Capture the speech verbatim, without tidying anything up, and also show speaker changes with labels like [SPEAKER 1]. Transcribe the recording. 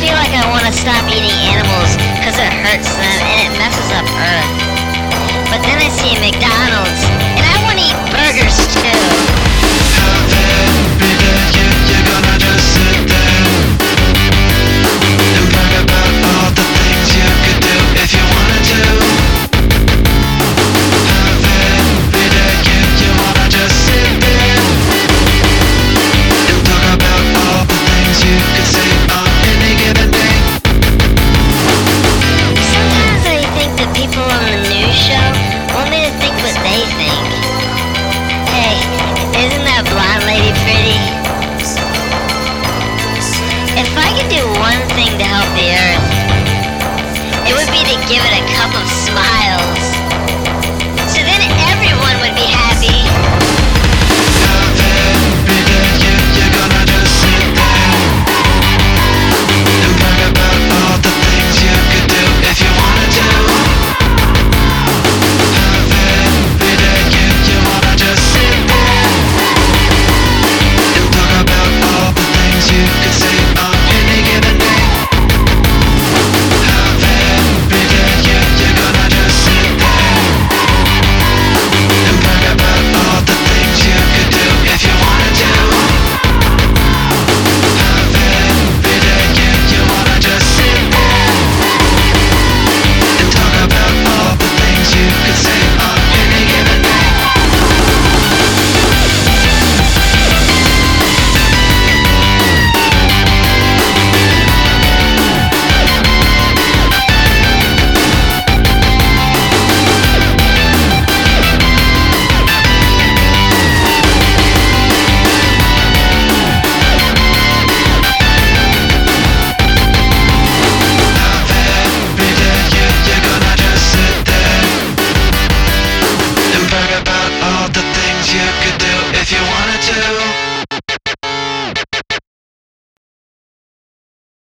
[SPEAKER 1] feel like I want to stop eating animals because it hurts them and it messes up Earth. But then I see McDonald's and I want to eat burgers too.
[SPEAKER 2] Every day you, you're gonna just sit there and brag about all the things you could do if you wanted to. Every day you, you wanna just sit there and talk about all the things you could say on any given day.
[SPEAKER 1] Sometimes I think the people on the news show want me to think what they think. Hey, isn't that blonde lady pretty? If I could do one thing to help the Earth, it would be to give it a cup of smiles. So then everyone would be happy.
[SPEAKER 2] Every day you, you're gonna just sit there and brag about all the things you could do if you wanted to. Every day you, you wanna just sit there and talk about all the things you could say on any given day. Every day you, you're gonna just sit there and brag about all the things you could do if you wanted to. Every day you, you wanna just sit there and talk about all the things you could say on any given day. Every day you, you're gonna just sit there and brag about all the things you could do if you wanted to.